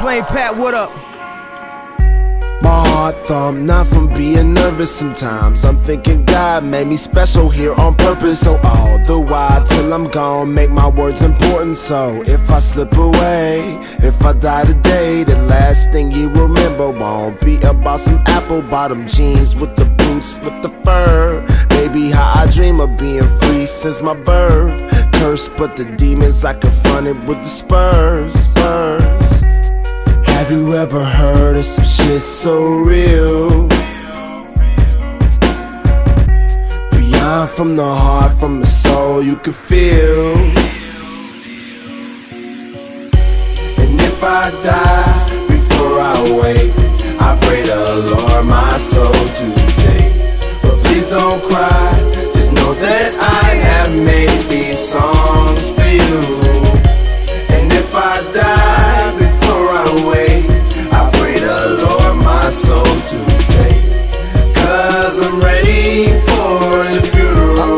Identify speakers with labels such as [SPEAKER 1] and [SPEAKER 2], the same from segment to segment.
[SPEAKER 1] Plain Pat, what up?
[SPEAKER 2] My heart thump, not from being nervous sometimes. I'm thinking God made me special here on purpose. So all the while till I'm gone, make my words important. So if I slip away, if I die today, the last thing you remember won't be about some apple bottom jeans with the boots, with the fur. Baby, how I dream of being free since my birth. Cursed, but the demons I confronted with the spurs. Have you ever heard of some shit so real? Beyond from the heart, from the soul, you can feel. And if I die before I wake, I pray the Lord my soul to take. But please don't cry, just know that I have made these songs for you. And if I die before I wake, I pray the Lord my soul to take. Cause I'm ready for the funeral.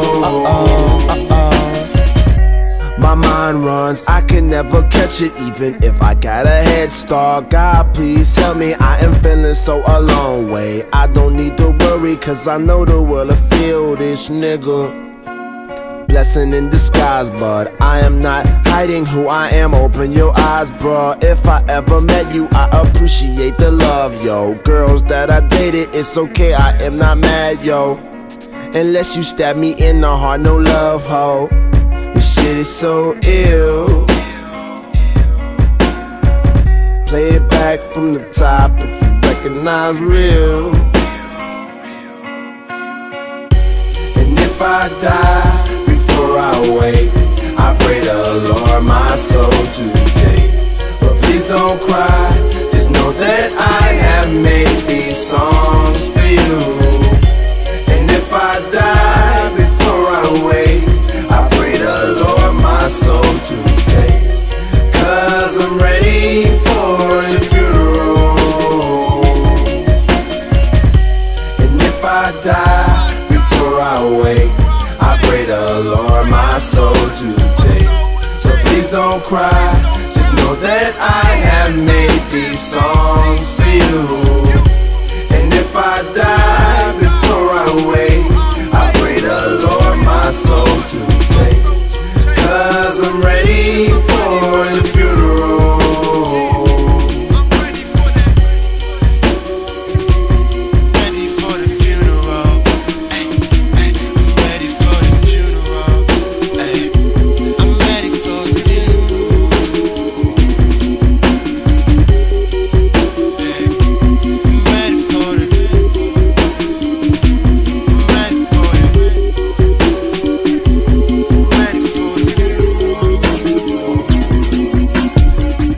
[SPEAKER 2] My mind runs, I can never catch it even if I got a head start. God please help me, I am feeling so a long way. I don't need to worry cause I know the world will feel this nigga. Blessing in disguise, but I am not hiding who I am. Open your eyes, bruh. If I ever met you, I appreciate the love, yo. Girls that I dated, it's okay, I am not mad, yo. Unless you stab me in the heart, no love, ho. This shit is so ill. Play it back from the top if you recognize real. And if I die before I wake, I pray the Lord my soul to take. But please don't cry, just know that I have made these songs for you. And if I die before I wake, I pray the Lord my soul to take. Cause I'm ready for the funeral. And if I die before I wake, I pray the Lord my soul to take. So please don't cry, just know that I have made these songs for you. And if I die before I wake, I pray the Lord my soul to take. Cause I'm ready for the